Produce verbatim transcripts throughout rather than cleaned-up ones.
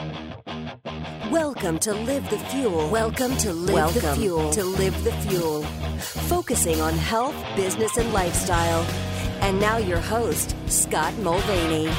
Welcome to Live the Fuel. Welcome to Live Welcome the Fuel. To Live the Fuel. Focusing on health, business, and lifestyle. And now your host, Scott Mulvaney.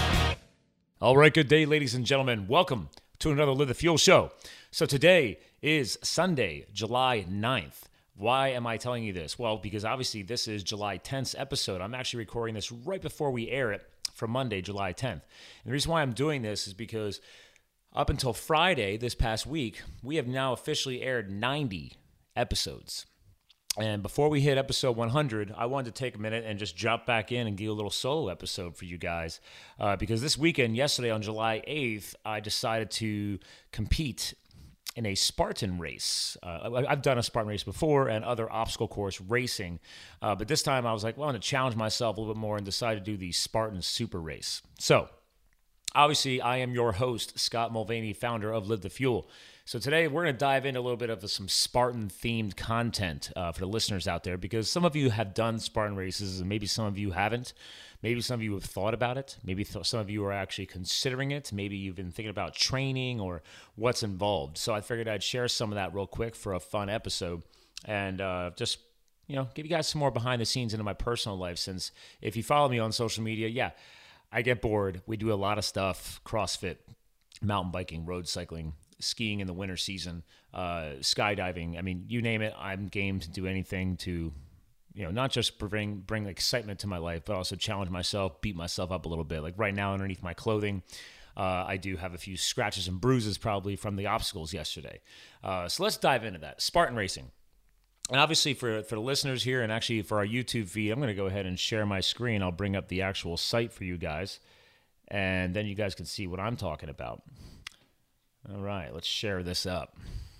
All right, good day, ladies and gentlemen. Welcome to another Live the Fuel show. So today is Sunday, July ninth. Why am I telling you this? Well, because obviously this is July tenth's episode. I'm actually recording this right before we air it for Monday, July tenth. And the reason why I'm doing this is because up until Friday this past week, we have now officially aired ninety episodes. And before we hit episode one hundred, I wanted to take a minute and just jump back in and give a little solo episode for you guys. Uh, because this weekend, yesterday on July eighth, I decided to compete in a Spartan race. Uh, I've done a Spartan race before and other obstacle course racing. Uh, but this time I was like, well, I'm going to challenge myself a little bit more and decided to do the Spartan Super Race. So, obviously, I am your host, Scott Mulvaney, founder of Live the Fuel. So today, we're going to dive into a little bit of some Spartan-themed content uh, for the listeners out there, because some of you have done Spartan races, and maybe some of you haven't. Maybe some of you have thought about it. Maybe th- some of you are actually considering it. Maybe you've been thinking about training or what's involved. So I figured I'd share some of that real quick for a fun episode, and uh, just you know, give you guys some more behind the scenes into my personal life, since if you follow me on social media, yeah, I get bored. We do a lot of stuff: CrossFit, mountain biking, road cycling, skiing in the winter season, uh, skydiving. I mean, you name it, I'm game to do anything to, you know, not just bring bring excitement to my life, but also challenge myself, beat myself up a little bit. Like right now, underneath my clothing, uh, I do have a few scratches and bruises probably from the obstacles yesterday. Uh, so let's dive into that. Spartan racing. And obviously for, for the listeners here, and actually for our YouTube feed, I'm going to go ahead and share my screen. I'll bring up the actual site for you guys, and then you guys can see what I'm talking about. All right, let's share this up.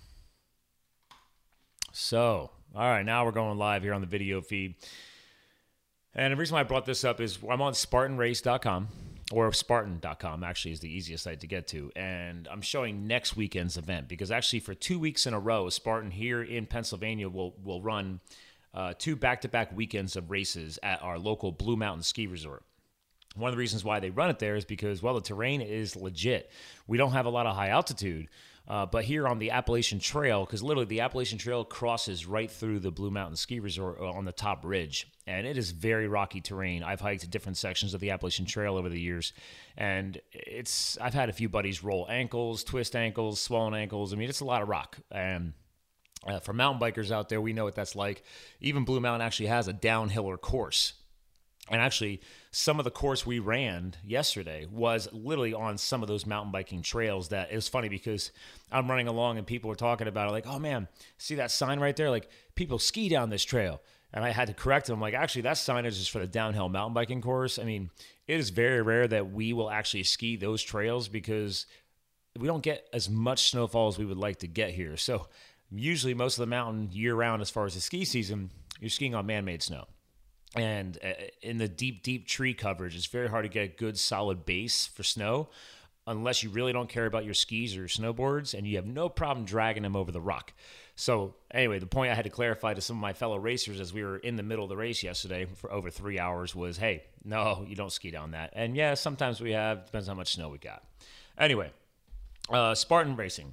So, all right, now we're going live here on the video feed. And the reason why I brought this up is I'm on Spartan Race dot com, or Spartan dot com actually is the easiest site to get to. And I'm showing next weekend's event, because actually for two weeks in a row, Spartan here in Pennsylvania will, will run uh, two back-to-back weekends of races at our local Blue Mountain Ski Resort. One of the reasons why they run it there is because, well, the terrain is legit. We don't have a lot of high altitude, uh, but here on the Appalachian Trail, because literally the Appalachian Trail crosses right through the Blue Mountain Ski Resort on the top ridge, and it is very rocky terrain. I've hiked different sections of the Appalachian Trail over the years, and it's I've had a few buddies roll ankles, twist ankles, swollen ankles. I mean, it's a lot of rock. And uh, for mountain bikers out there, we know what that's like. Even Blue Mountain actually has a downhiller course. And actually, some of the course we ran yesterday was literally on some of those mountain biking trails. That it was funny because I'm running along and people were talking about it, like, oh man, see that sign right there? Like, people ski down this trail. And I had to correct them, like, actually, that signage is for the downhill mountain biking course. I mean, it is very rare that we will actually ski those trails because we don't get as much snowfall as we would like to get here. So usually most of the mountain year-round, as far as the ski season, you're skiing on man-made snow. And in the deep, deep tree coverage, it's very hard to get a good, solid base for snow unless you really don't care about your skis or your snowboards, and you have no problem dragging them over the rock. So anyway, the point I had to clarify to some of my fellow racers as we were in the middle of the race yesterday for over three hours was, hey, no, you don't ski down that. And yeah, sometimes we have, depends how much snow we got. Anyway, uh, Spartan racing.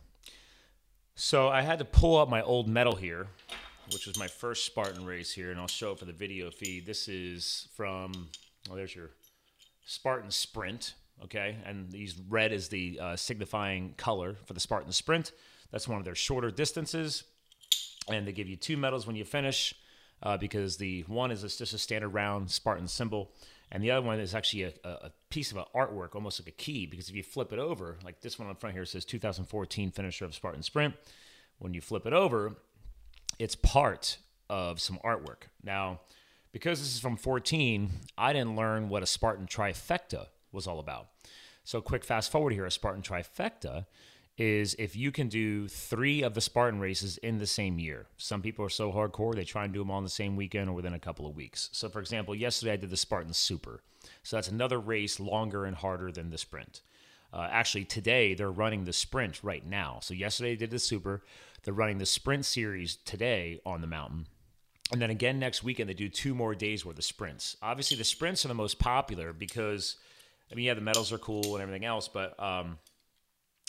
So I had to pull up my old medal here, which was my first Spartan race here, and I'll show it for the video feed. This is from, oh, there's your Spartan Sprint, okay? And these red is the uh, signifying color for the Spartan Sprint. That's one of their shorter distances, and they give you two medals when you finish, uh, because the one is just a standard round Spartan symbol, and the other one is actually a, a piece of an artwork, almost like a key, because if you flip it over, like this one on front here says two thousand fourteen finisher of Spartan Sprint. When you flip it over, it's part of some artwork. Now, because this is from fourteen, I didn't learn what a Spartan trifecta was all about. So quick fast forward here, a Spartan trifecta is if you can do three of the Spartan races in the same year. Some people are so hardcore, they try and do them all in the same weekend or within a couple of weeks. So for example, yesterday I did the Spartan Super. So that's another race longer and harder than the Sprint. Uh, actually, today they're running the Sprint right now. So yesterday they did the Super. They're running the Sprint series today on the mountain. And then again next weekend, they do two more days worth of sprints. Obviously, the sprints are the most popular because, I mean, yeah, the medals are cool and everything else, but um,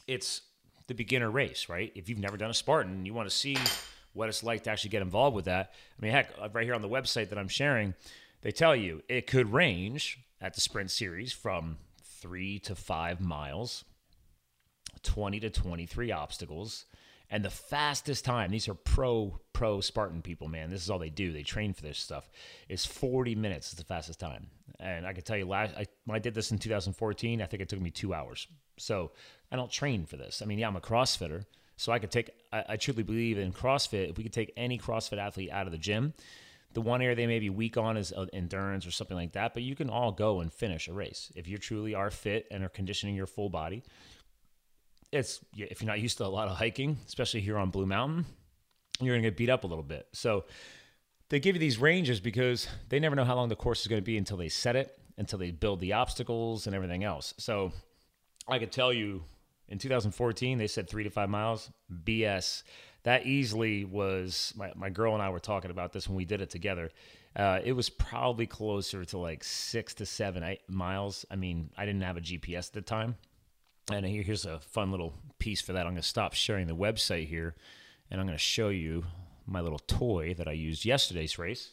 it's the beginner race, right? If you've never done a Spartan and you want to see what it's like to actually get involved with that. I mean, heck, right here on the website that I'm sharing, they tell you it could range at the sprint series from three to five miles, twenty to twenty-three obstacles. And the fastest time, these are pro, pro Spartan people, man. This is all they do. They train for this stuff. Is forty minutes is the fastest time. And I can tell you, last I, when I did this in two thousand fourteen, I think it took me two hours. So I don't train for this. I mean, yeah, I'm a CrossFitter. So I could take, I, I truly believe in CrossFit, if we could take any CrossFit athlete out of the gym, the one area they may be weak on is endurance or something like that, but you can all go and finish a race. If you truly are fit and are conditioning your full body, it's if you're not used to a lot of hiking, especially here on Blue Mountain, you're going to get beat up a little bit. So they give you these ranges because they never know how long the course is going to be until they set it, until they build the obstacles and everything else. So I could tell you in two thousand fourteen, they said three to five miles. B S. That easily was, my, my girl and I were talking about this when we did it together. Uh, it was probably closer to like six to seven, eight miles. I mean, I didn't have a G P S at the time. And here, here's a fun little piece for that. I'm going to stop sharing the website here, and I'm going to show you my little toy that I used yesterday's race.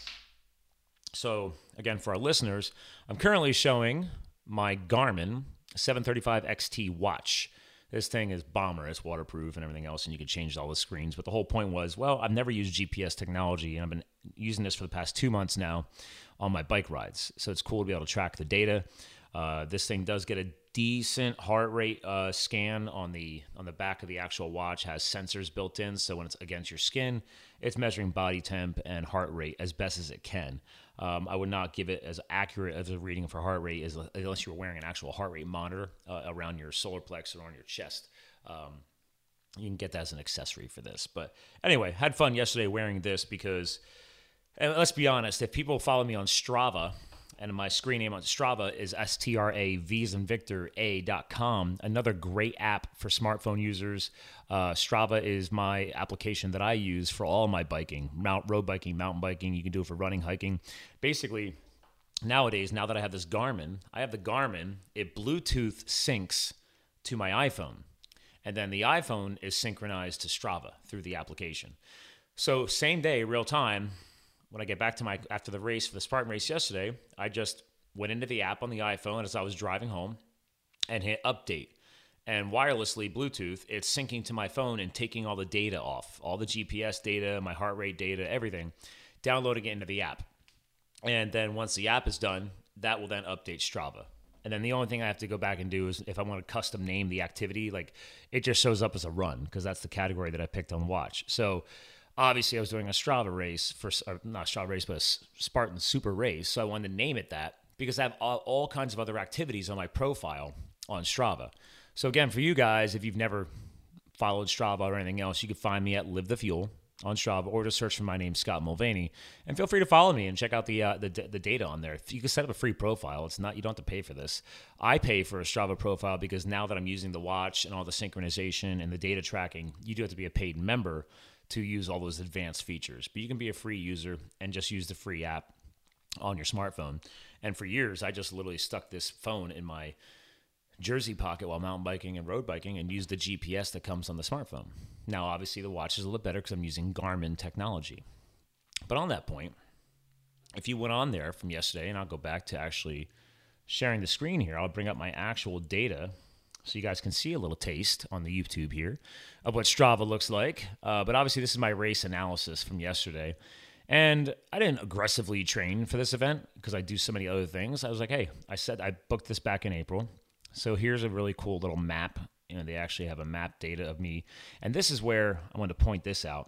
So, again, for our listeners, I'm currently showing my Garmin seven thirty-five X T watch. This thing is bomber. It's waterproof and everything else, and you can change all the screens. But the whole point was, well, I've never used G P S technology, and I've been using this for the past two months now on my bike rides. So it's cool to be able to track the data. Uh, this thing does get a decent heart rate uh, scan on the on the back of the actual watch. Has sensors built in, so when it's against your skin, it's measuring body temp and heart rate as best as it can. Um, I would not give it as accurate as a reading for heart rate as, unless you were wearing an actual heart rate monitor uh, around your solar plex or on your chest. Um, you can get that as an accessory for this. But anyway, had fun yesterday wearing this because, and let's be honest, if people follow me on Strava, and my screen name on Strava is S T R A V as in Victor A dot com. Another great app for smartphone users. Uh, Strava is my application that I use for all my biking, mount road biking, mountain biking. You can do it for running, hiking. Basically, nowadays, now that I have this Garmin, I have the Garmin, it Bluetooth syncs to my iPhone. And then the iPhone is synchronized to Strava through the application. So same day, real time, when I get back to my, after the race for the Spartan race yesterday, I just went into the app on the iPhone as I was driving home and hit update. And wirelessly, Bluetooth, it's syncing to my phone and taking all the data off, all the G P S data, my heart rate data, everything, downloading it into the app. And then once the app is done, that will then update Strava. And then the only thing I have to go back and do is if I want to custom name the activity, like it just shows up as a run because that's the category that I picked on watch. So obviously, I was doing a Strava race, for or not a Strava race, but a Spartan Super race. So I wanted to name it that because I have all, all kinds of other activities on my profile on Strava. So again, for you guys, if you've never followed Strava or anything else, you can find me at Live the Fuel on Strava, or just search for my name, Scott Mulvaney, and feel free to follow me and check out the uh, the, the data on there. You can set up a free profile. It's not, you don't have to pay for this. I pay for a Strava profile because now that I'm using the watch and all the synchronization and the data tracking, you do have to be a paid member to use all those advanced features. But you can be a free user and just use the free app on your smartphone. And for years, I just literally stuck this phone in my jersey pocket while mountain biking and road biking and used the G P S that comes on the smartphone. Now, obviously, the watch is a little better because I'm using Garmin technology. But on that point, if you went on there from yesterday, and I'll go back to actually sharing the screen here, I'll bring up my actual data so you guys can see a little taste on the YouTube here of what Strava looks like. Uh, but obviously, this is my race analysis from yesterday. And I didn't aggressively train for this event because I do so many other things. I was like, hey, I said I booked this back in April. So here's a really cool little map. You know, they actually have a map data of me. And this is where I want to point this out.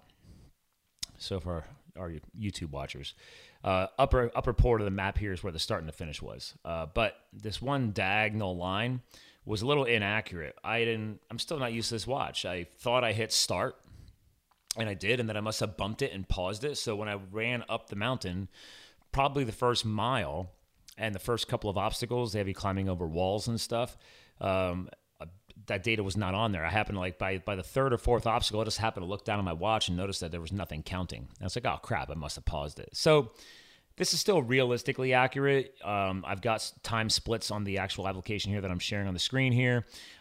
So for our, our YouTube watchers, uh, upper upper part of the map here is where the start and the finish was. Uh, but this one diagonal line was a little inaccurate. I didn't, I'm still not used to this watch. I thought I hit start, and I did, and then I must have bumped it and paused it. So when I ran up the mountain, probably the first mile and the first couple of obstacles, they have you climbing over walls and stuff, um, that data was not on there. I happened to, like, by, by the third or fourth obstacle, I just happened to look down at my watch and notice that there was nothing counting. And I was like, oh, crap, I must have paused it. So this is still realistically accurate. Um, I've got time splits on the actual application here that I'm sharing on the screen here.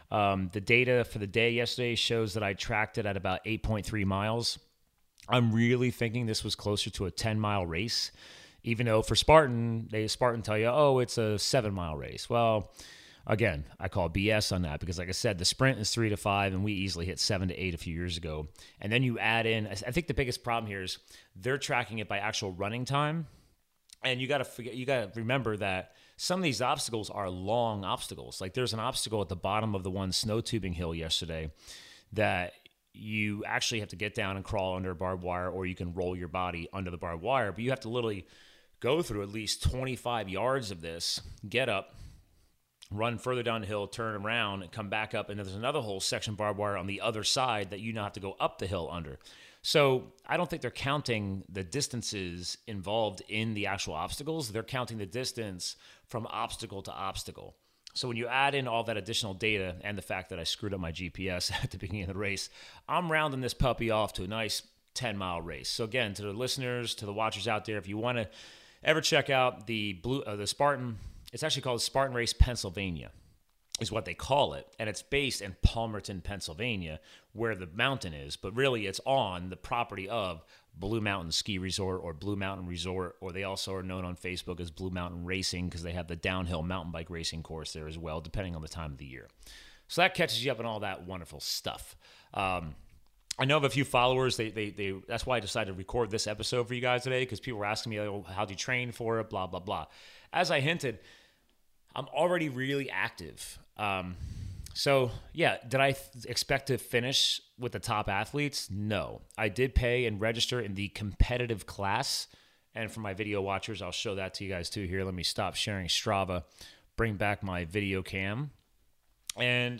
Um, the data for the day yesterday shows that I tracked it at about eight point three miles. I'm really thinking this was closer to a ten mile race, even though for Spartan, they Spartan tell you, oh, it's a seven mile race. Well, again, I call B S on that because, like I said, the sprint is three to five, and we easily hit seven to eight a few years ago. And then you add in, I think the biggest problem here is they're tracking it by actual running time. And you got to forget, you got to remember that some of these obstacles are long obstacles. Like there's an obstacle at the bottom of the one snow tubing hill yesterday that you actually have to get down and crawl under a barbed wire, or you can roll your body under the barbed wire. But you have to literally go through at least twenty-five yards of this, get up, run further down the hill, turn around, and come back up. And there's another whole section barbed wire on the other side that you now have to go up the hill under. So I don't think they're counting the distances involved in the actual obstacles. They're counting the distance from obstacle to obstacle. So when you add in all that additional data and the fact that I screwed up my G P S at the beginning of the race, I'm rounding this puppy off to a nice ten mile race. So again, to the listeners, to the watchers out there, if you want to ever check out the blue, uh, the Spartan, it's actually called Spartan Race Pennsylvania, is what they call it. And it's based in Palmerton, Pennsylvania, where the mountain is. But really, it's on the property of Blue Mountain Ski Resort or Blue Mountain Resort, or they also are known on Facebook as Blue Mountain Racing because they have the downhill mountain bike racing course there as well, depending on the time of the year. So that catches you up on all that wonderful stuff. Um, I know of a few followers. They, they, they. That's why I decided to record this episode for you guys today, because people were asking me, oh, how do you train for it, blah, blah, blah. As I hinted, I'm already really active. Um, so, yeah, did I th- expect to finish with the top athletes? No. I did pay and register in the competitive class. And for my video watchers, I'll show that to you guys too here. Let me stop sharing Strava, bring back my video cam. And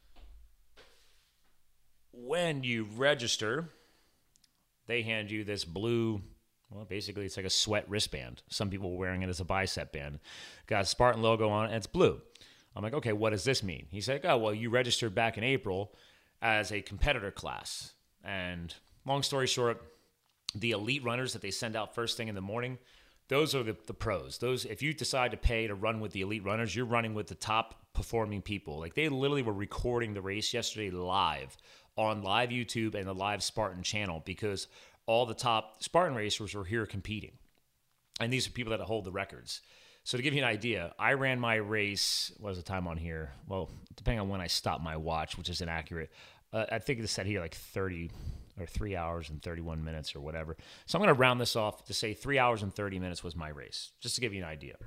when you register, they hand you this blue, well, basically it's like a sweat wristband. Some people are wearing it as a bicep band. Got a Spartan logo on it, and it's blue. I'm like, okay, what does this mean? He's like, oh, well, you registered back in April as a competitor class. And long story short, the elite runners that they send out first thing in the morning, those are the, the pros. Those, if you decide to pay to run with the elite runners, you're running with the top performing people. Like they literally were recording the race yesterday live on live YouTube and the live Spartan channel because all the top Spartan racers were here competing. And these are people that hold the records. So to give you an idea, I ran my race, what was the time on here? Well, depending on when I stopped my watch, which is inaccurate, uh, I think it said here like thirty or three hours and thirty-one minutes or whatever. So I'm going to round this off to say three hours and thirty minutes was my race, just to give you an idea.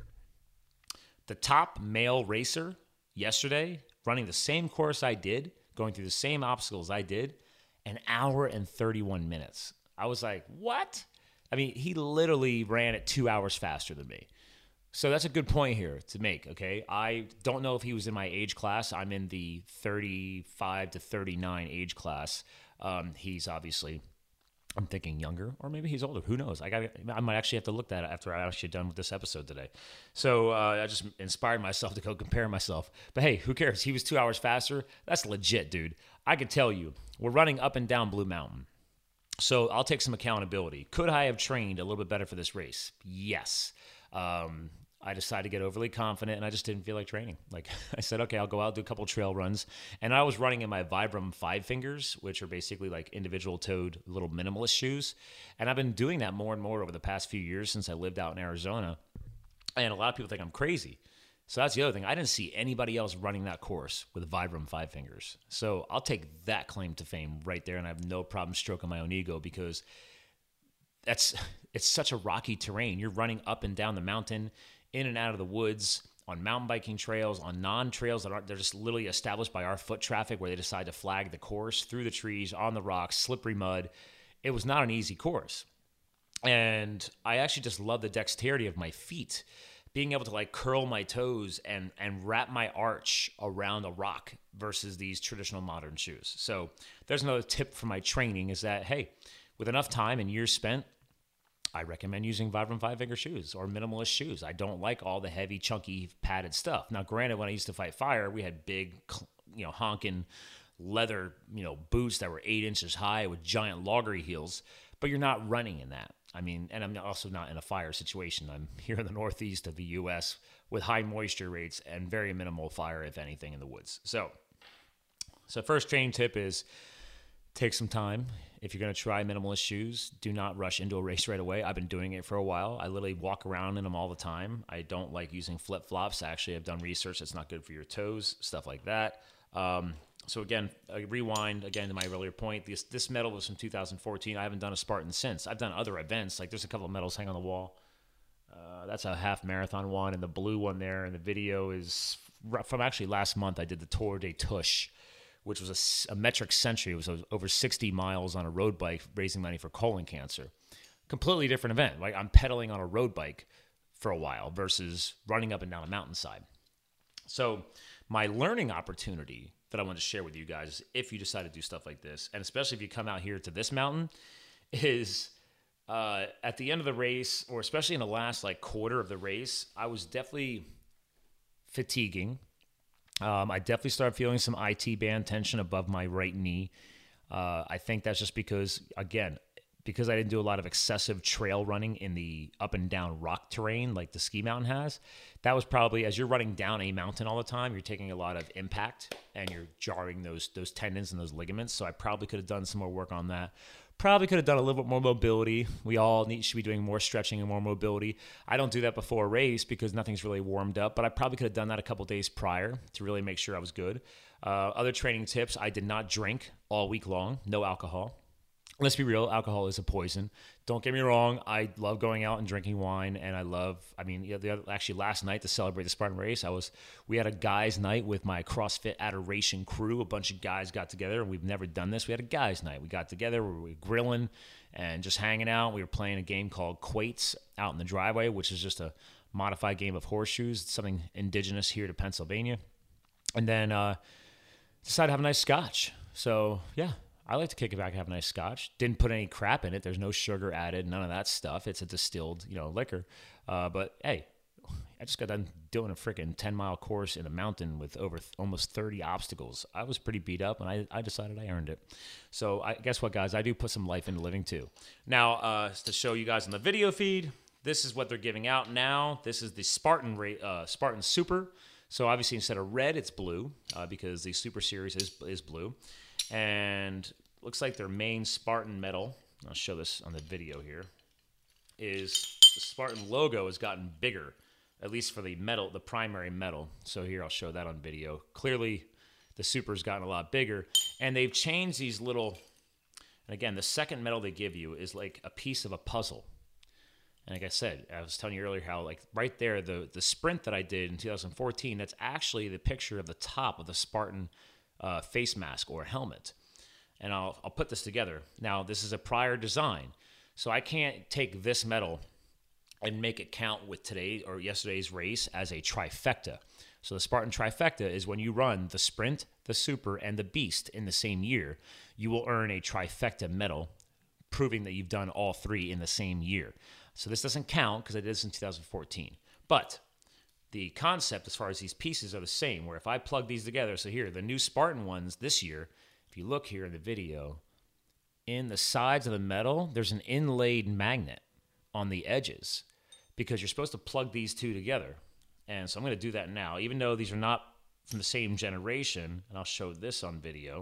The top male racer yesterday, running the same course I did, going through the same obstacles I did, an hour and thirty-one minutes. I was like, what? I mean, he literally ran at two hours faster than me. So that's a good point here to make, okay? I don't know if he was in my age class. I'm in the thirty-five to thirty-nine age class. Um, he's obviously, I'm thinking younger, or maybe he's older. Who knows? I got. I might actually have to look that up after I'm actually done with this episode today. So uh, I just inspired myself to go compare myself. But hey, who cares? He was two hours faster. That's legit, dude. I could tell you, we're running up and down Blue Mountain. So I'll take some accountability. Could I have trained a little bit better for this race? Yes. Um, I decided to get overly confident, and I just didn't feel like training. Like I said, okay, I'll go out, do a couple trail runs. And I was running in my Vibram Five Fingers, which are basically like individual toed little minimalist shoes. And I've been doing that more and more over the past few years since I lived out in Arizona. And a lot of people think I'm crazy. So that's the other thing. I didn't see anybody else running that course with Vibram Five Fingers. So I'll take that claim to fame right there, and I have no problem stroking my own ego because that's it's such a rocky terrain. You're running up and down the mountain, in and out of the woods, on mountain biking trails, on non-trails that aren't, they're just literally established by our foot traffic where they decide to flag the course, through the trees, on the rocks, slippery mud. It was not an easy course. And I actually just love the dexterity of my feet, being able to like curl my toes and, and wrap my arch around a rock versus these traditional modern shoes. So there's another tip for my training is that, hey, with enough time and years spent, I recommend using Vibram Five Finger shoes or minimalist shoes. I don't like all the heavy, chunky, padded stuff. Now, granted, when I used to fight fire, we had big, you know, honking leather, you know, boots that were eight inches high with giant loggery heels, but you're not running in that. I mean, and I'm also not in a fire situation. I'm here in the northeast of the U S with high moisture rates and very minimal fire, if anything, in the woods. So So first training tip is take some time. If you're going to try minimalist shoes, do not rush into a race right away. I've been doing it for a while. I literally walk around in them all the time. I don't like using flip-flops. Actually, I've done research. It's not good for your toes, stuff like that. Um, so again, uh, rewind again to my earlier point. This this medal was from two thousand fourteen. I haven't done a Spartan since. I've done other events. Like there's a couple of medals hanging on the wall. Uh, that's a half marathon one, and the blue one there in the video is from actually last month. I did the Tour de Tush, which was a, a metric century. It was over sixty miles on a road bike raising money for colon cancer. Completely different event. Like I'm pedaling on a road bike for a while versus running up and down a mountainside. So my learning opportunity that I want to share with you guys, if you decide to do stuff like this, and especially if you come out here to this mountain, is uh, at the end of the race, or especially in the last like quarter of the race, I was definitely fatiguing. Um, I definitely started feeling some I T band tension above my right knee. Uh, I think that's just because, again, because I didn't do a lot of excessive trail running in the up and down rock terrain like the ski mountain has. That was probably, as you're running down a mountain all the time, you're taking a lot of impact and you're jarring those those tendons and those ligaments. So I probably could have done some more work on that. Probably could have done a little bit more mobility. We all need, should be doing more stretching and more mobility. I don't do that before a race because nothing's really warmed up, but I probably could have done that a couple days prior to really make sure I was good. Uh, other training tips, I did not drink all week long, no alcohol. Let's be real, alcohol is a poison. Don't get me wrong, I love going out and drinking wine, and I love, I mean, you know, the other, actually last night to celebrate the Spartan race, I was, we had a guys' night with my CrossFit Adoration crew. A bunch of guys got together, and we've never done this. We had a guys' night. We got together, we were grilling and just hanging out. We were playing a game called Quates out in the driveway, which is just a modified game of horseshoes. It's something indigenous here to Pennsylvania. And then uh, decided to have a nice scotch. So, yeah. I like to kick it back and have a nice scotch. Didn't put any crap in it. There's no sugar added, none of that stuff. It's a distilled, you know, liquor. Uh, but hey, I just got done doing a freaking ten-mile course in a mountain with over th- almost thirty obstacles. I was pretty beat up, and I, I decided I earned it. So I guess what, guys? I do put some life into living too. Now, uh, to show you guys on the video feed, this is what they're giving out now. This is the Spartan ra- uh, Spartan Super. So obviously instead of red, it's blue uh, because the Super Series is is blue. And looks like their main Spartan medal, I'll show this on the video here, is the Spartan logo has gotten bigger, at least for the medal, the primary medal. So here, I'll show that on video. Clearly, the Super's gotten a lot bigger, and they've changed these little, and again, the second medal they give you is like a piece of a puzzle. And like I said, I was telling you earlier how, like, right there, the, the sprint that I did in two thousand fourteen, that's actually the picture of the top of the Spartan Uh, face mask or helmet. And I'll I'll put this together. Now, this is a prior design, so I can't take this medal and make it count with today or yesterday's race as a trifecta. So the Spartan trifecta is when you run the sprint, the super, and the beast in the same year, you will earn a trifecta medal, proving that you've done all three in the same year. So this doesn't count because it is in two thousand fourteen. But the concept as far as these pieces are the same, where if I plug these together, so here, the new Spartan ones this year, if you look here in the video, in the sides of the medal, there's an inlaid magnet on the edges because you're supposed to plug these two together. And so I'm going to do that now, even though these are not from the same generation, and I'll show this on video.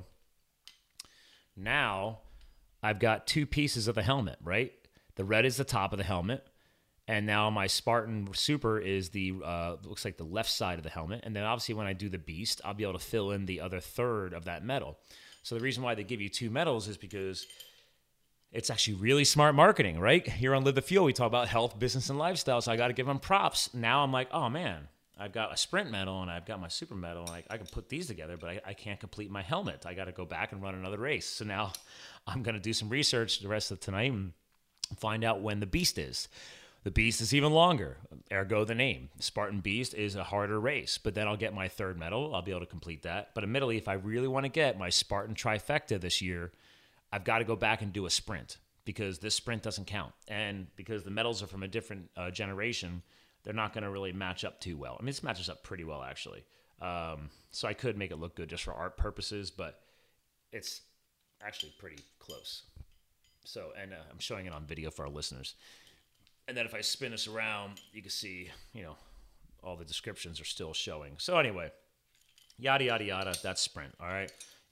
Now, I've got two pieces of the helmet, right? The red is the top of the helmet. And now my Spartan Super is the, uh, looks like the left side of the helmet. And then obviously when I do the Beast, I'll be able to fill in the other third of that medal. So the reason why they give you two medals is because it's actually really smart marketing, right? Here on Live the Fuel, we talk about health, business, and lifestyle. So I got to give them props. Now I'm like, oh man, I've got a sprint medal and I've got my super medal. And I, I can put these together, but I, I can't complete my helmet. I got to go back and run another race. So now I'm going to do some research the rest of tonight and find out when the Beast is. The Beast is even longer, ergo the name. Spartan Beast is a harder race, but then I'll get my third medal. I'll be able to complete that. But admittedly, if I really want to get my Spartan trifecta this year, I've got to go back and do a sprint because this sprint doesn't count. And because the medals are from a different uh, generation, they're not going to really match up too well. I mean, this matches up pretty well, actually. Um, so I could make it look good just for art purposes, but it's actually pretty close. So, and uh, I'm showing it on video for our listeners. And then if I spin this around, you can see, you know, all the descriptions are still showing. So anyway, yada, yada, yada, that's sprint, all right? You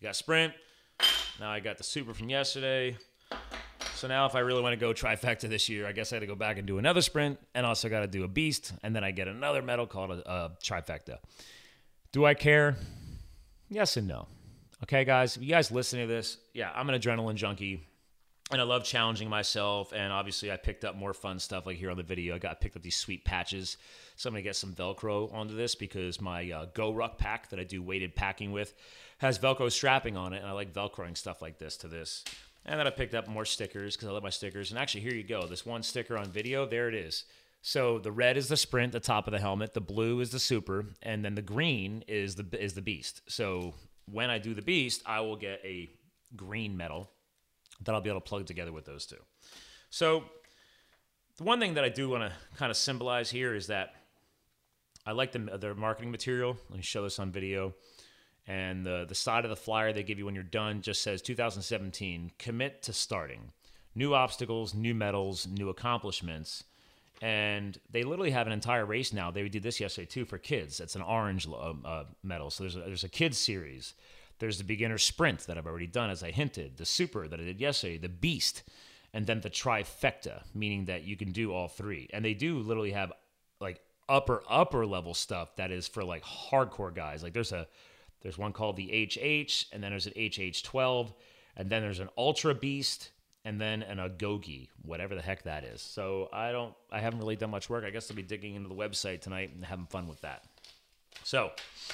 got Sprint. Now I got the Super from yesterday. So now if I really want to go trifecta this year, I guess I got to go back and do another Sprint and also got to do a Beast. And then I get another medal called a, a trifecta. Do I care? Yes and no. Okay, guys, if you guys listen to this, yeah, I'm an adrenaline junkie. And I love challenging myself, and obviously I picked up more fun stuff like here on the video. I got picked up these sweet patches, so I'm going to get some Velcro onto this because my uh, Go Ruck pack that I do weighted packing with has Velcro strapping on it, and I like Velcroing stuff like this to this. And then I picked up more stickers because I love my stickers. And actually, here you go. This one sticker on video, there it is. So the red is the Sprint, the top of the helmet. The blue is the Super, and then the green is the is the Beast. So when I do the Beast, I will get a green medal that I'll be able to plug together with those two. So the one thing that I do want to kind of symbolize here is that I like the, their marketing material. Let me show this on video. And the, the side of the flyer they give you when you're done just says two thousand seventeen, commit to starting. New obstacles, new medals, new accomplishments. And they literally have an entire race now. They did this yesterday too for kids. It's an orange uh, uh, medal. So there's a, there's a kids series. There's the beginner sprint that I've already done, as I hinted, the Super that I did yesterday, the Beast, and then the trifecta, meaning that you can do all three. And they do literally have like upper, upper level stuff that is for like hardcore guys. Like there's a, there's one called the H H, and then there's an H H twelve, and then there's an Ultra Beast, and then an Agogi, whatever the heck that is. So I don't, I haven't really done much work. I guess I'll be digging into the website tonight and having fun with that. So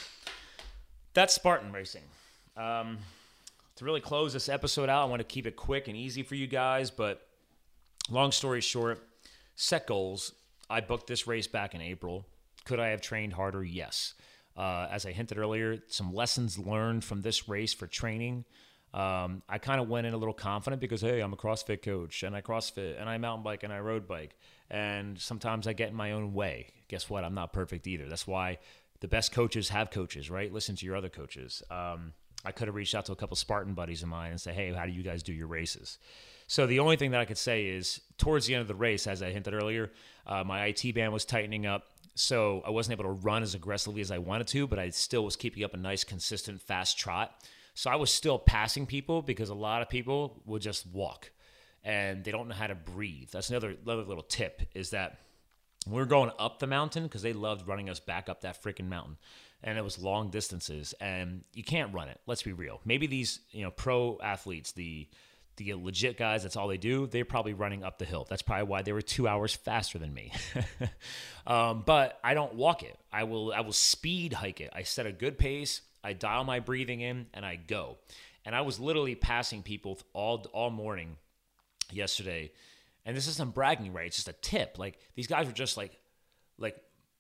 that's Spartan racing. Um, to really close this episode out, I want to keep it quick and easy for you guys, but long story short, set goals. I booked this race back in April. Could I have trained harder? Yes. Uh, as I hinted earlier, some lessons learned from this race for training. Um, I kind of went in a little confident because, hey, I'm a CrossFit coach, and I CrossFit, and I mountain bike, and I road bike, and sometimes I get in my own way. Guess what? I'm not perfect either. That's why the best coaches have coaches, right? Listen to your other coaches. Um, I could have reached out to a couple Spartan buddies of mine and say, hey, how do you guys do your races? So the only thing that I could say is towards the end of the race, as I hinted earlier, uh, my I T band was tightening up. So I wasn't able to run as aggressively as I wanted to, but I still was keeping up a nice, consistent, fast trot. So I was still passing people because a lot of people will just walk and they don't know how to breathe. That's another, another little tip is that we were going up the mountain because they loved running us back up that freaking mountain. And it was long distances, and you can't run it. Let's be real. Maybe these, you know, pro athletes, the the legit guys, that's all they do. They're probably running up the hill. That's probably why they were two hours faster than me. um, but I don't walk it. I will. I will speed hike it. I set a good pace. I dial my breathing in, and I go. And I was literally passing people all all morning yesterday. And this isn't bragging, right? It's just a tip. Like these guys were just like, like.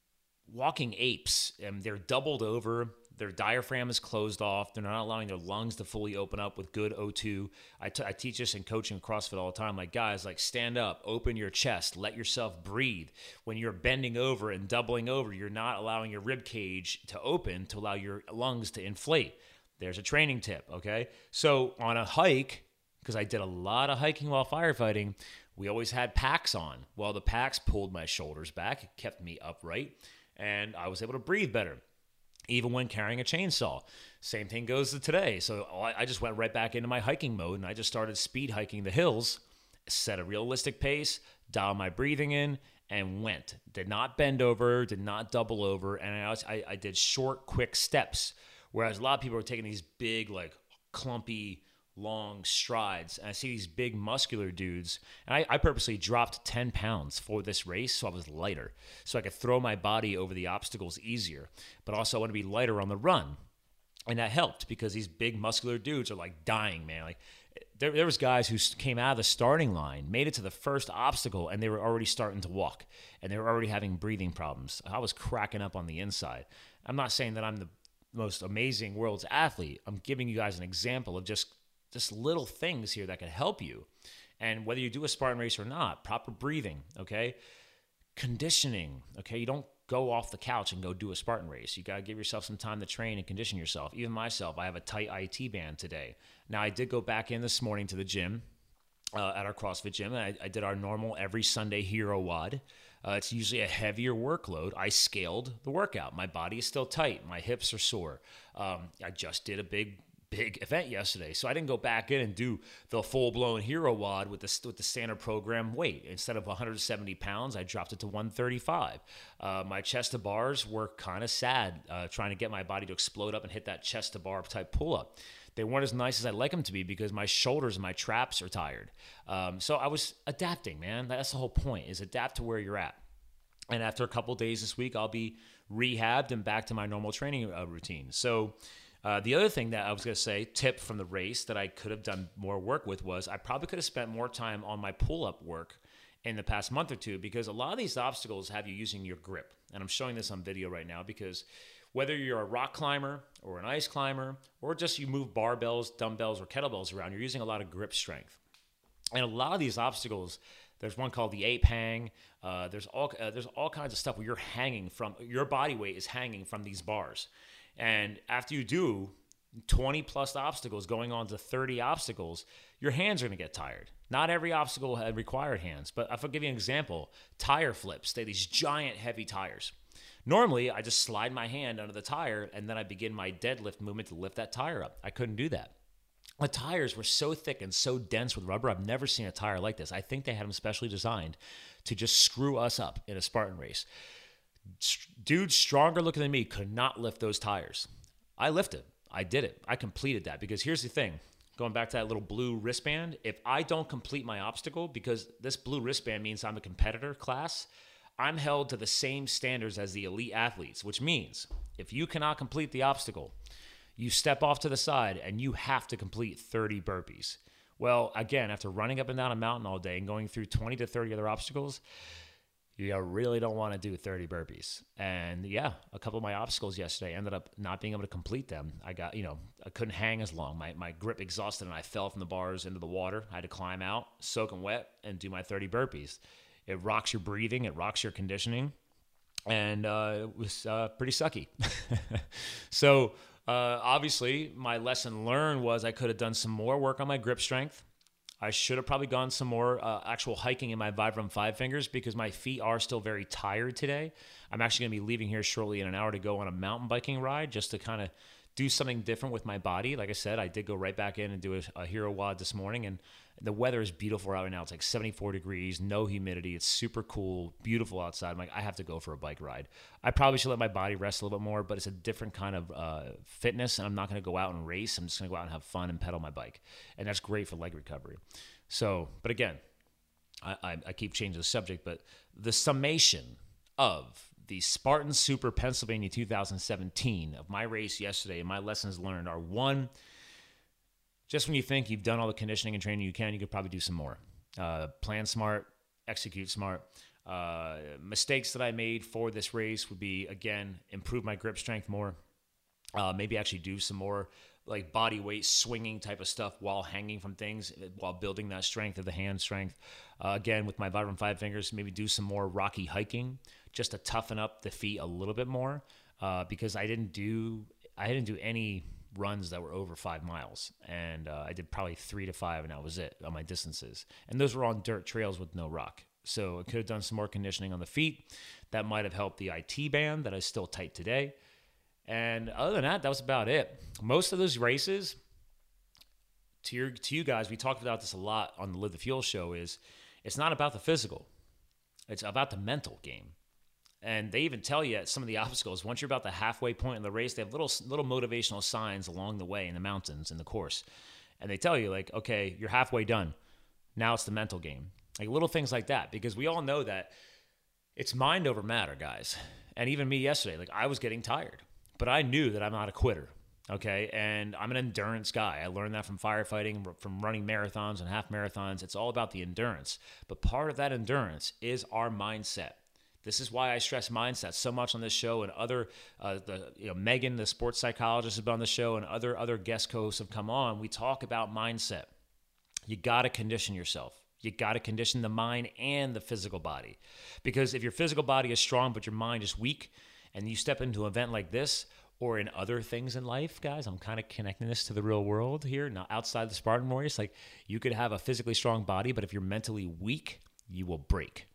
walking apes, and they're doubled over. Their diaphragm is closed off. They're not allowing their lungs to fully open up with good O two. I, t- I teach this in coaching CrossFit all the time. Like, guys, like stand up, open your chest, let yourself breathe. When you're bending over and doubling over, you're not allowing your rib cage to open to allow your lungs to inflate. There's a training tip, okay? So on a hike, because I did a lot of hiking while firefighting, we always had packs on. Well, the packs pulled my shoulders back. It kept me upright. And I was able to breathe better, even when carrying a chainsaw. Same thing goes to today. So I just went right back into my hiking mode, and I just started speed hiking the hills, set a realistic pace, dial my breathing in, and went. Did not bend over, did not double over, and I, was, I, I did short, quick steps, whereas a lot of people are taking these big, like, clumpy, long strides. And I see these big muscular dudes, and I, I purposely dropped ten pounds for this race so I was lighter, so I could throw my body over the obstacles easier, but also I want to be lighter on the run. And that helped because these big muscular dudes are like dying, man. Like there, there was guys who came out of the starting line, made it to the first obstacle, and they were already starting to walk, and they were already having breathing problems. I was cracking up on the inside. I'm not saying that I'm the most amazing world's athlete. I'm giving you guys an example of just just little things here that can help you. And whether you do a Spartan race or not, proper breathing, okay? Conditioning, okay? You don't go off the couch and go do a Spartan race. You got to give yourself some time to train and condition yourself. Even myself, I have a tight I T band today. Now, I did go back in this morning to the gym, uh, at our CrossFit gym, and I, I did our normal every Sunday hero WOD. Uh, it's usually a heavier workload. I scaled the workout. My body is still tight. My hips are sore. Um, I just did a big big event yesterday. So I didn't go back in and do the full-blown hero WOD with the, with the standard program weight. Instead of one hundred seventy pounds, I dropped it to one thirty-five. Uh, my chest to bars were kind of sad, uh, trying to get my body to explode up and hit that chest to bar type pull-up. They weren't as nice as I'd like them to be because my shoulders and my traps are tired. Um, so I was adapting, man. That's the whole point, is adapt to where you're at. And after a couple days this week, I'll be rehabbed and back to my normal training uh, routine. So uh, the other thing that I was going to say, tip from the race that I could have done more work with, was I probably could have spent more time on my pull-up work in the past month or two, because a lot of these obstacles have you using your grip. And I'm showing this on video right now because whether you're a rock climber or an ice climber, or just you move barbells, dumbbells, or kettlebells around, you're using a lot of grip strength. And a lot of these obstacles, there's one called the ape hang. Uh, there's all uh, there's all kinds of stuff where you're hanging from, your body weight is hanging from these bars. And after you do twenty plus obstacles, going on to thirty obstacles, your hands are going to get tired. Not every obstacle had required hands, but if I'll give you an example, tire flips. They're these giant heavy tires. Normally, I just slide my hand under the tire and then I begin my deadlift movement to lift that tire up. I couldn't do that. The tires were so thick and so dense with rubber. I've never seen a tire like this. I think they had them specially designed to just screw us up in a Spartan race. Dudes stronger looking than me could not lift those tires. I lifted. I did it. I completed that, because here's the thing. Going back to that little blue wristband, if I don't complete my obstacle, because this blue wristband means I'm a competitor class, I'm held to the same standards as the elite athletes, which means if you cannot complete the obstacle, you step off to the side and you have to complete thirty burpees. Well, again, after running up and down a mountain all day and going through twenty to thirty other obstacles, you really don't want to do thirty burpees. And yeah, a couple of my obstacles yesterday ended up not being able to complete them. I got, you know, I couldn't hang as long. My my grip exhausted and I fell from the bars into the water. I had to climb out, soaking wet, and do my thirty burpees. It rocks your breathing. It rocks your conditioning. And uh, it was uh, pretty sucky. So uh, obviously my lesson learned was I could have done some more work on my grip strength. I should have probably gone some more uh, actual hiking in my Vibram Five Fingers, because my feet are still very tired today. I'm actually going to be leaving here shortly in an hour to go on a mountain biking ride, just to kind of do something different with my body. Like I said, I did go right back in and do a, a hero WOD this morning, and the weather is beautiful right now. It's like seventy-four degrees, no humidity. It's super cool, beautiful outside. I'm like, I have to go for a bike ride. I probably should let my body rest a little bit more, but it's a different kind of uh, fitness, and I'm not going to go out and race. I'm just going to go out and have fun and pedal my bike, and that's great for leg recovery. So, but again, I, I, I keep changing the subject, but the summation of the Spartan Super Pennsylvania two thousand seventeen of my race yesterday and my lessons learned are: one, just when you think you've done all the conditioning and training you can, you could probably do some more. Uh, plan smart, execute smart. Uh, mistakes that I made for this race would be, again, improve my grip strength more. Uh, maybe actually do some more like body weight swinging type of stuff while hanging from things, while building that strength of the hand strength. Uh, again, with my Vibram Five Fingers, maybe do some more rocky hiking just to toughen up the feet a little bit more, uh, because I didn't do I didn't do any runs that were over five miles, and uh, I did probably three to five, and that was it on my distances. And those were on dirt trails with no rock. So I could have done some more conditioning on the feet. That might have helped the I T band that is still tight today. And other than that, that was about it. Most of those races, to your to you guys, we talked about this a lot on the Live the Fuel show, is it's not about the physical. It's about the mental game. And they even tell you at some of the obstacles, once you're about the halfway point in the race, they have little little motivational signs along the way in the mountains, in the course. And they tell you, like, okay, you're halfway done. Now it's the mental game. Like little things like that, because we all know that it's mind over matter, guys. And even me yesterday, like I was getting tired, but I knew that I'm not a quitter, okay? And I'm an endurance guy. I learned that from firefighting, from running marathons and half marathons. It's all about the endurance. But part of that endurance is our mindset. This is why I stress mindset so much on this show, and other, uh, the you know, Megan, the sports psychologist, has been on the show, and other other guest hosts have come on. We talk about mindset. You got to condition yourself. You got to condition the mind and the physical body, because if your physical body is strong but your mind is weak, and you step into an event like this or in other things in life, guys, I'm kind of connecting this to the real world here, not outside the Spartan Warriors. Like, you could have a physically strong body, but if you're mentally weak, you will break.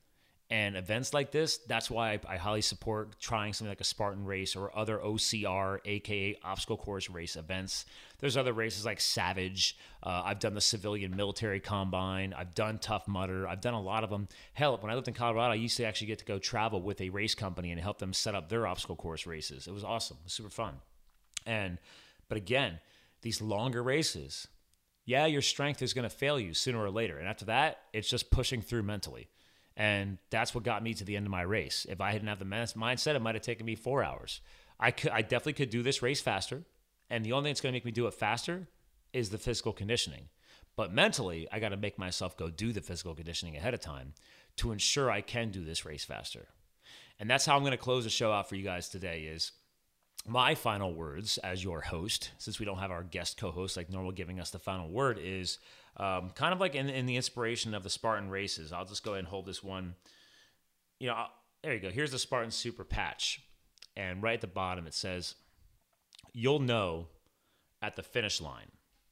And events like this, that's why I, I highly support trying something like a Spartan race or other O C R, aka obstacle course race events. There's other races like Savage. Uh, I've done the Civilian Military Combine. I've done Tough Mudder. I've done a lot of them. Hell, when I lived in Colorado, I used to actually get to go travel with a race company and help them set up their obstacle course races. It was awesome. It was super fun. And, but again, these longer races, yeah, your strength is going to fail you sooner or later. And after that, it's just pushing through mentally. And that's what got me to the end of my race. If I didn't have the mindset, it might have taken me four hours. I could, I definitely could do this race faster. And the only thing that's going to make me do it faster is the physical conditioning. But mentally, I got to make myself go do the physical conditioning ahead of time to ensure I can do this race faster. And that's how I'm going to close the show out for you guys today is my final words as your host, since we don't have our guest co-host like normal giving us the final word, is um, kind of like in, in the inspiration of the Spartan races. I'll just go ahead and hold this one. You know, I'll, there you go. Here's the Spartan Super patch. And right at the bottom, it says, "You'll know at the finish line."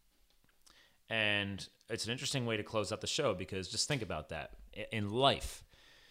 And it's an interesting way to close out the show because just think about that. In life,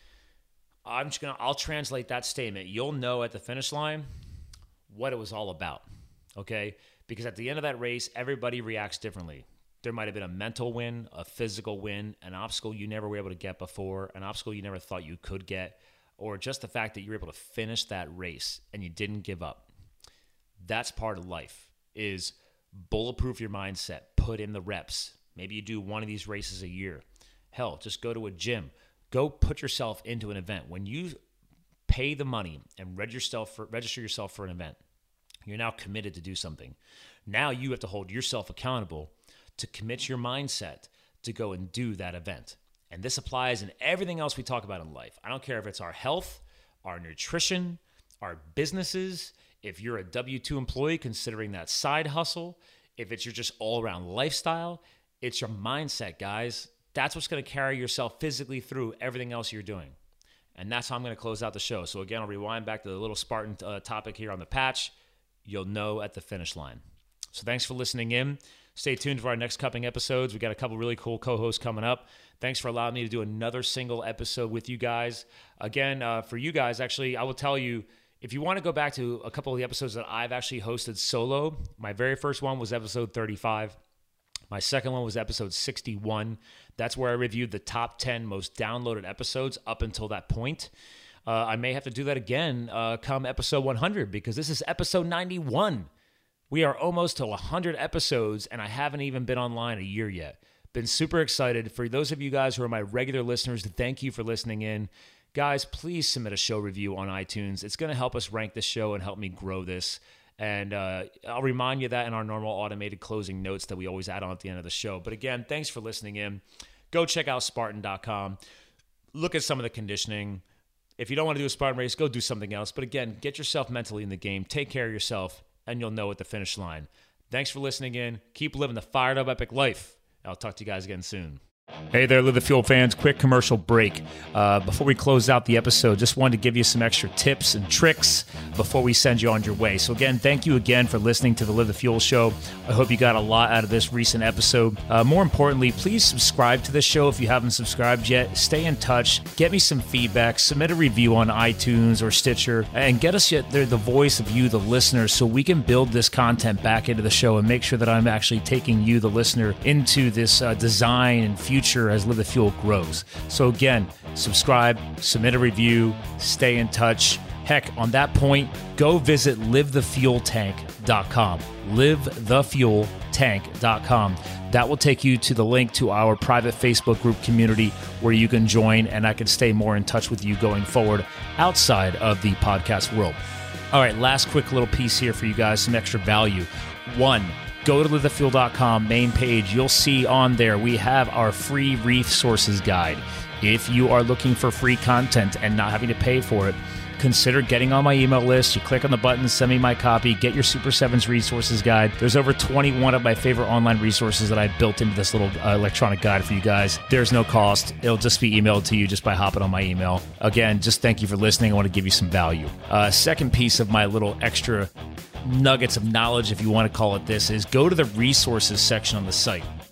I'm just gonna, I'll translate that statement. You'll know at the finish line what it was all about, okay? Because at the end of that race, everybody reacts differently. There might have been a mental win, a physical win, an obstacle you never were able to get before, an obstacle you never thought you could get, or just the fact that you were able to finish that race and you didn't give up. That's part of life, is bulletproof your mindset, put in the reps. Maybe you do one of these races a year. Hell, just go to a gym. Go put yourself into an event. When you pay the money and register yourself for, register yourself for an event, you're now committed to do something. Now you have to hold yourself accountable to commit your mindset to go and do that event. And this applies in everything else we talk about in life. I don't care if it's our health, our nutrition, our businesses, if you're a W two employee considering that side hustle, if it's your just all-around lifestyle, it's your mindset, guys. That's what's going to carry yourself physically through everything else you're doing. And that's how I'm going to close out the show. So again, I'll rewind back to the little Spartan uh, topic here on the patch. You'll know at the finish line. So thanks for listening in. Stay tuned for our next coming episodes. We got a couple really cool co-hosts coming up. Thanks for allowing me to do another single episode with you guys. Again, uh, for you guys, actually, I will tell you, if you want to go back to a couple of the episodes that I've actually hosted solo, my very first one was episode thirty-five. My second one was episode sixty-one. That's where I reviewed the top ten most downloaded episodes up until that point. Uh, I may have to do that again uh, come episode one hundred because this is episode ninety-one. We are almost to one hundred episodes, and I haven't even been online a year yet. Been super excited. For those of you guys who are my regular listeners, thank you for listening in. Guys, please submit a show review on iTunes. It's going to help us rank this show and help me grow this. And uh, I'll remind you that in our normal automated closing notes that we always add on at the end of the show. But again, thanks for listening in. Go check out Spartan dot com. Look at some of the conditioning. If you don't want to do a Spartan race, go do something else. But again, get yourself mentally in the game. Take care of yourself, and you'll know at the finish line. Thanks for listening in. Keep living the fired up epic life. I'll talk to you guys again soon. Hey there, Live the Fuel fans. Quick commercial break. Uh, before we close out the episode, just wanted to give you some extra tips and tricks before we send you on your way. So again, thank you again for listening to the Live the Fuel show. I hope you got a lot out of this recent episode. Uh, more importantly, please subscribe to this show if you haven't subscribed yet. Stay in touch. Get me some feedback. Submit a review on iTunes or Stitcher. And get us yet the voice of you, the listener, so we can build this content back into the show and make sure that I'm actually taking you, the listener, into this uh, design and future as Live the Fuel grows. So again, subscribe, submit a review, stay in touch. Heck, on that point, go visit live the fuel tank dot com. live the fuel tank dot com. That will take you to the link to our private Facebook group community where you can join and I can stay more in touch with you going forward outside of the podcast world. All right, last quick little piece here for you guys, some extra value. One, go to live the fuel dot com main page. You'll see on there we have our free resources guide. If you are looking for free content and not having to pay for it, consider getting on my email list. You click on the button, send me my copy, get your Super Sevens resources guide. There's over twenty-one of my favorite online resources that I've built into this little uh, electronic guide for you guys. There's no cost. It'll just be emailed to you just by hopping on my email. Again, just thank you for listening. I want to give you some value. Uh, second piece of my little extra nuggets of knowledge, if you want to call it this, is go to the resources section on the site.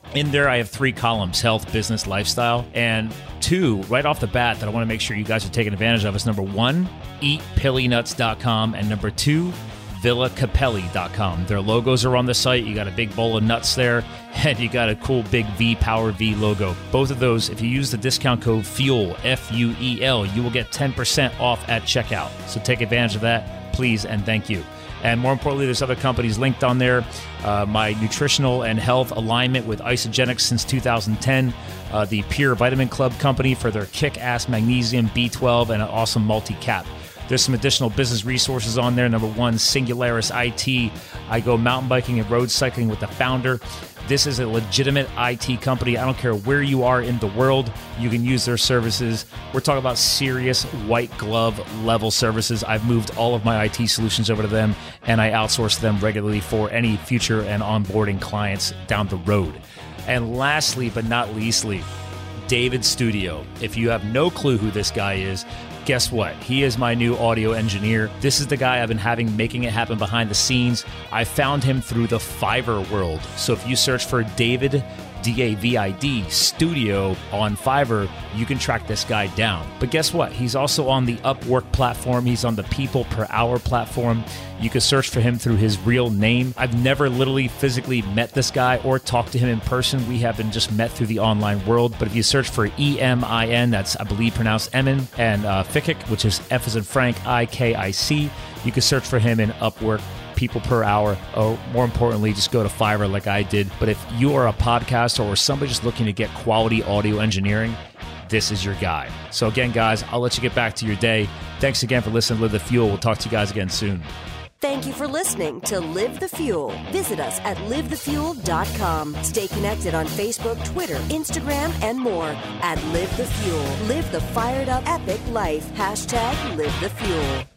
In there, I have three columns: health, business, lifestyle. And two, right off the bat, that I want to make sure you guys are taking advantage of is number one, eat pilly nuts dot com, and number two, villa capelli dot com. Their logos are on the site. You got a big bowl of nuts there, and you got a cool big V, Power V logo. Both of those, if you use the discount code FUEL, F U E L, you will get ten percent off at checkout. So take advantage of that, please, and thank you. And more importantly, there's other companies linked on there. Uh, my nutritional and health alignment with Isogenics since two thousand ten. Uh, the Pure Vitamin Club company for their kick-ass magnesium, B twelve, and an awesome multi-cap. There's some additional business resources on there. Number one, Singularis I T. I go mountain biking and road cycling with the founder. This is a legitimate I T company. I don't care where you are in the world, you can use their services. We're talking about serious white glove level services. I've moved all of my I T solutions over to them, and I outsource them regularly for any future and onboarding clients down the road. And lastly, but not leastly, David Studio. If you have no clue who this guy is, guess what? He is my new audio engineer. This is the guy I've been having making it happen behind the scenes. I found him through the Fiverr world. So if you search for David, D A V I D, Studio on Fiverr, you can track this guy down. But guess what? He's also on the Upwork platform. He's on the People Per Hour platform. You can search for him through his real name. I've never literally physically met this guy or talked to him in person. We have been just met through the online world. But if you search for E M I N, that's I believe pronounced Emin, and uh, Fikic, which is F as in Frank, I K I C, you can search for him in Upwork. People Per Hour, or more importantly, just go to Fiverr like I did. But if you are a podcaster or somebody just looking to get quality audio engineering, this is your guy. So again, guys, I'll let you get back to your day. Thanks again for listening to Live the Fuel. We'll talk to you guys again soon. Thank you for listening to Live the Fuel. Visit us at live the fuel dot com. Stay connected on Facebook, Twitter, Instagram, and more at Live the Fuel. Live the fired up epic life. Hashtag Live the Fuel.